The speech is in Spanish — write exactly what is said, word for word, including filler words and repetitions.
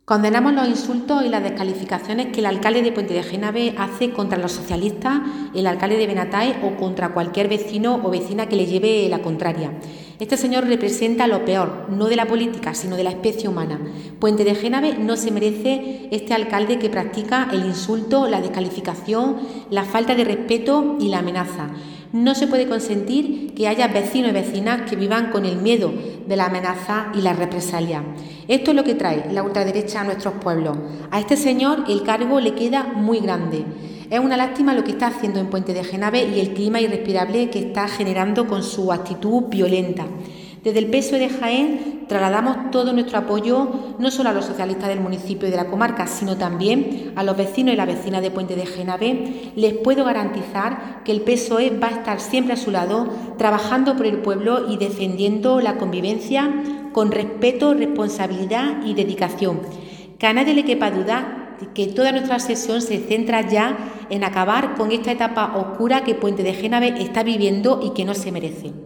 Condenamos los insultos y las descalificaciones que el alcalde de Puente de Génave hace contra los socialistas, el alcalde de Benatae o contra cualquier vecino o vecina que le lleve la contraria. Este señor representa lo peor, no de la política, sino de la especie humana. Puente de Génave no se merece este alcalde que practica el insulto, la descalificación, la falta de respeto y la amenaza. No se puede consentir que haya vecinos y vecinas que vivan con el miedo de la amenaza y la represalia. Esto es lo que trae la ultraderecha a nuestros pueblos. A este señor el cargo le queda muy grande. Es una lástima lo que está haciendo en Puente de Génave y el clima irrespirable que está generando con su actitud violenta. Desde el P S O E de Jaén trasladamos todo nuestro apoyo no solo a los socialistas del municipio y de la comarca, sino también a los vecinos y las vecinas de Puente de Génave. Les puedo garantizar que el P S O E va a estar siempre a su lado, trabajando por el pueblo y defendiendo la convivencia con respeto, responsabilidad y dedicación. Que a nadie le quepa duda que toda nuestra sesión se centra ya en acabar con esta etapa oscura que Puente de Génave está viviendo y que no se merece.